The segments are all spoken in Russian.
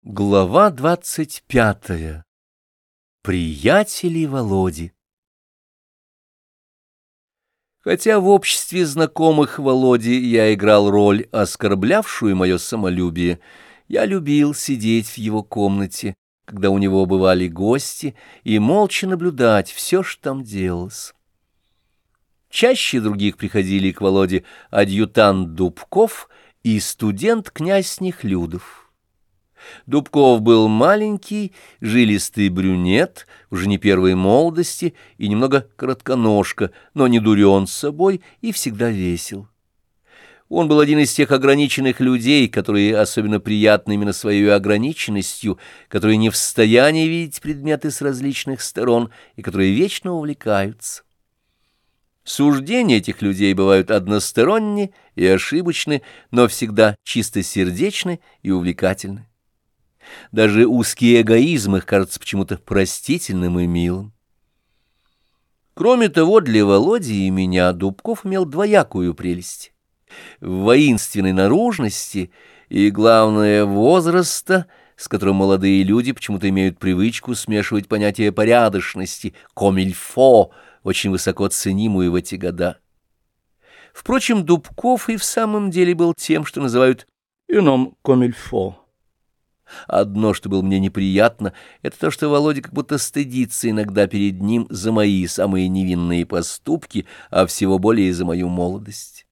Глава 25. Приятели Володи. Хотя в обществе знакомых Володи я играл роль, оскорблявшую мое самолюбие, я любил сидеть в его комнате, когда у него бывали гости, и молча наблюдать все, что там делалось. Чаще других приходили к Володе адъютант Дубков и студент князь Нехлюдов. Дубков был маленький, жилистый брюнет, уже не первой молодости и немного коротконожка, но не дурен с собой и всегда весел. Он был один из тех ограниченных людей, которые особенно приятны именно своей ограниченностью, которые не в состоянии видеть предметы с различных сторон и которые вечно увлекаются. Суждения этих людей бывают односторонни и ошибочны, но всегда чистосердечны и увлекательны. Даже узкий эгоизм их кажется почему-то простительным и милым. Кроме того, для Володи и меня Дубков имел двоякую прелесть. В воинственной наружности и, главное, возраста, с которым молодые люди почему-то имеют привычку смешивать понятие порядочности, комильфо, очень высоко ценимую в эти года. Впрочем, Дубков и в самом деле был тем, что называют «ином комильфо». Одно, что было мне неприятно, это то, что Володя как будто стыдится иногда перед ним за мои самые невинные поступки, а всего более за мою молодость.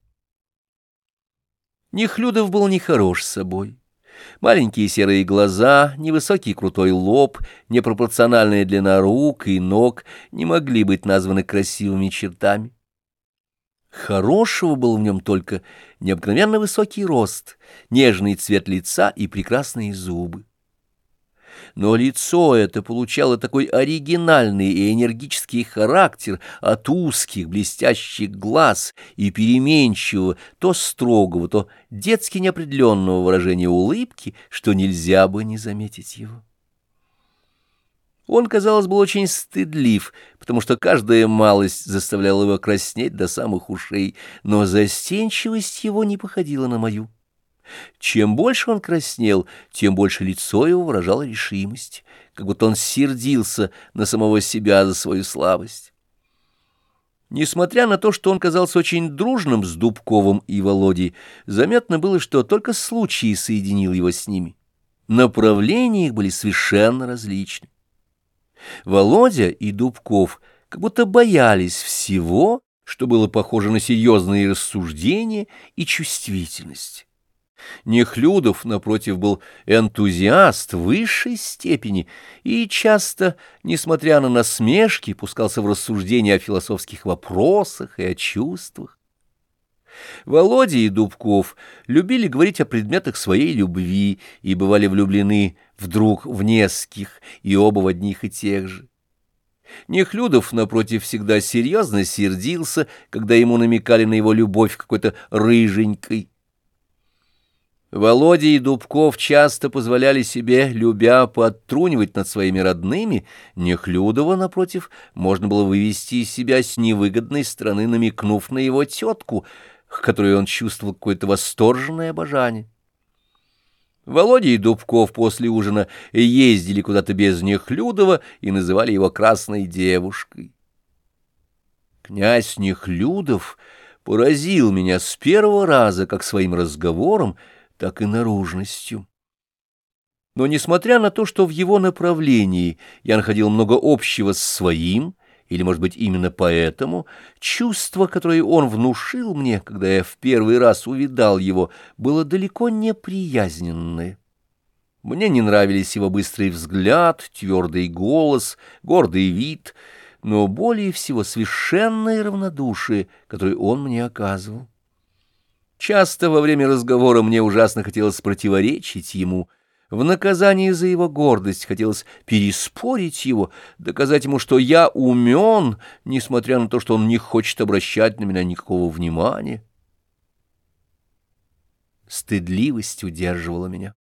Нехлюдов был нехорош с собой. Маленькие серые глаза, невысокий крутой лоб, непропорциональная длина рук и ног не могли быть названы красивыми чертами. Хорошего был в нем только необыкновенно высокий рост, нежный цвет лица и прекрасные зубы. Но лицо это получало такой оригинальный и энергический характер от узких блестящих глаз и переменчивого, то строгого, то детски неопределенного выражения улыбки, что нельзя бы не заметить его. Он, казалось, был очень стыдлив, потому что каждая малость заставляла его краснеть до самых ушей, но застенчивость его не походила на мою. Чем больше он краснел, тем больше лицо его выражало решимость, как будто он сердился на самого себя за свою слабость. Несмотря на то, что он казался очень дружным с Дубковым и Володей, заметно было, что только случай соединил его с ними. Направления их были совершенно различны. Володя и Дубков как будто боялись всего, что было похоже на серьезные рассуждения и чувствительность. Нехлюдов, напротив, был энтузиаст высшей степени и часто, несмотря на насмешки, пускался в рассуждения о философских вопросах и о чувствах. Володя и Дубков любили говорить о предметах своей любви и бывали влюблены вдруг в нескольких, и оба в одних и тех же. Нехлюдов, напротив, всегда серьезно сердился, когда ему намекали на его любовь какой-то рыженькой. Володя и Дубков часто позволяли себе, любя, подтрунивать над своими родными. Нехлюдова, напротив, можно было вывести из себя с невыгодной стороны, намекнув на его тетку, к которой он чувствовал какое-то восторженное обожание. Володя и Дубков после ужина ездили куда-то без Нехлюдова и называли его «красной девушкой». Князь Нехлюдов поразил меня с первого раза как своим разговором, так и наружностью. Но несмотря на то, что в его направлении я находил много общего с своим, или, может быть, именно поэтому, чувство, которое он внушил мне, когда я в первый раз увидал его, было далеко не приязненное. Мне не нравились его быстрый взгляд, твердый голос, гордый вид, но более всего совершенное равнодушие, которое он мне оказывал. Часто во время разговора мне ужасно хотелось противоречить ему. В наказание за его гордость хотелось переспорить его, доказать ему, что я умен, несмотря на то, что он не хочет обращать на меня никакого внимания. Стыдливость удерживала меня.